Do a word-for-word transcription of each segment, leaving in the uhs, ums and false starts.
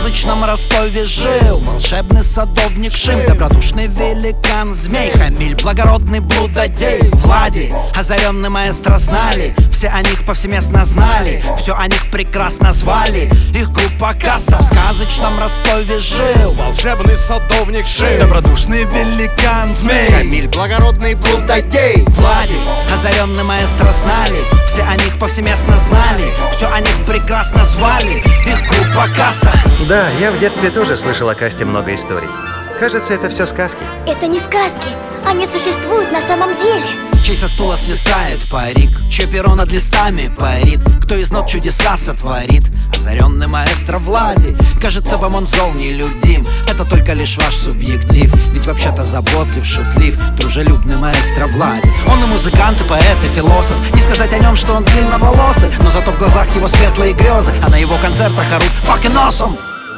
сказочном Ростове жил волшебный садовник Шим, добродушный великан Змей, Хамиль, благородный блудодей Влади, озаренный маэстро знали, все о них повсеместно знали, все о них прекрасно звали. Их группа Каста в сказочном Ростове жил волшебный садовник Шим, добродушный великан Змей, Хамиль, благородный блудодей Влади, озаренный маэстро знали, все о них повсеместно знали, все о них прекрасно звали. Их группа Каста. Да, я в детстве тоже слышал о Касте много историй. Кажется, это все сказки. Это не сказки, они существуют на самом деле. Чей со стула свисает парик, чей перо над листами парит, кто из нот чудеса сотворит, озаренный маэстро Влади. Кажется, вам он зол, нелюдим, это только лишь ваш субъектив. Ведь вообще-то заботлив, шутлив, дружелюбный маэстро Влади. Он и музыкант, и поэт, и философ. Не сказать о нем, что он длинноволосый, но зато в глазах его светлые грезы, а на его концертах орут fucking awesome.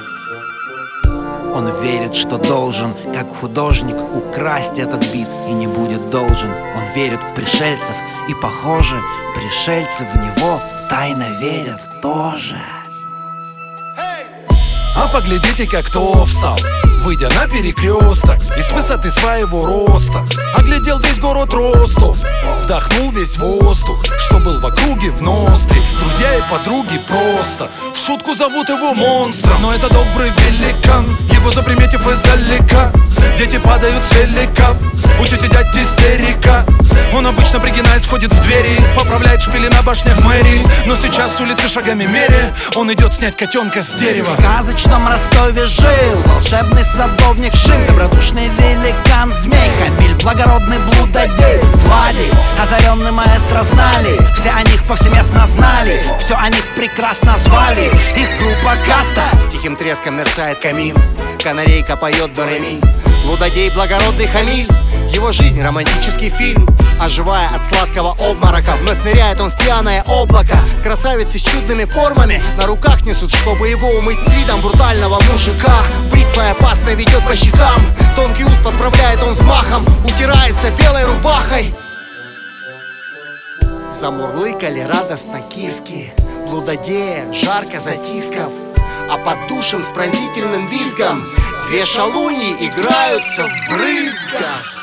Он верит, что должен, как художник, украсть этот бит и не будет должен. Он верит в пришельцев, и, похоже, пришельцы в него тайно верят тоже. А поглядите-ка, кто встал, выйдя на перекресток, и с высоты своего роста оглядел весь город Ростов, вдохнул весь воздух, что был в округе в ноздри. Друзья и подруги просто в шутку зовут его монстром. Но это добрый великан, его заприметив издалека, дети падают с великов, у тети дядь истерика. Он обычно, пригинаясь, входит в двери, поправляет шпили на башнях мэрии. Но сейчас с улицы шагами мере он идет снять котенка с дерева. В сказочном Ростове жил волшебный садовник Шим, добродушный великан Змей, Хамиль, благородный блудодей Влади, озаренный маэстро знали, все о них повсеместно знали, все о них прекрасно звали. Их группа Каста. С тихим треском мерцает камин, канарейка поет до ре ми. Блудодей, благородный Хамиль, его жизнь романтический фильм. Оживая от сладкого обморока, вновь ныряет он в пьяное облако. Красавицы с чудными формами на руках несут, чтобы его умыть с видом брутального мужика. Бритва опасно ведет по щекам, тонкий ус подправляет он взмахом, утирается белой рубахой. Замурлыкали радостно киски, блудодея жарко затискав, а под душем с пронзительным визгом две шалуньи играются в брызгах.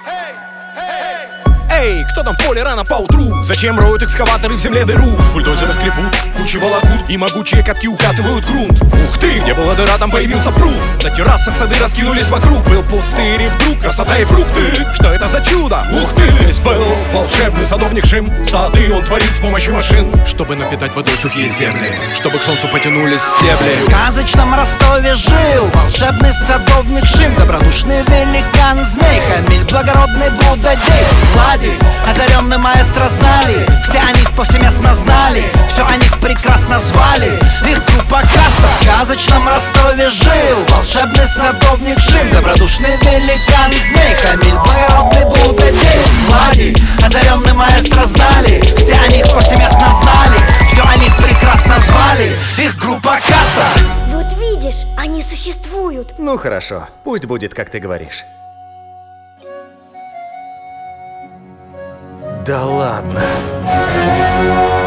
Эй, кто там в поле рано поутру? Зачем роют экскаваторы в земле дыру? Бульдозеры скребут, кучи волокут, и могучие катки укатывают грунт. Ух ты, где была дыра, там появился пруд. На террасах сады раскинулись вокруг. Был пустырь и вдруг красота и фрукты. Что это за чудо? Ух ты! Здесь был волшебный садовник Шим. Сады он творит с помощью машин, чтобы напитать водой сухие земли, чтобы к солнцу потянулись стебли. В сказочном Ростове жил волшебный садовник Шим, добродушный великан Змей, Хамиль, благородный блудодей Влади, озаренный маэстро знали, все о них повсеместно знали, все о них прекрасно звали. Их группа Каста. В сказочном Ростове жил волшебный садовник Шим, добродушный великан Змей, Хамиль, благородный блудодей Влади, озаренный маэстро знали, все о них повсеместно знали, все о них прекрасно звали. Их группа Каста. Вот видишь, они существуют. Ну хорошо, пусть будет, как ты говоришь. Да ладно.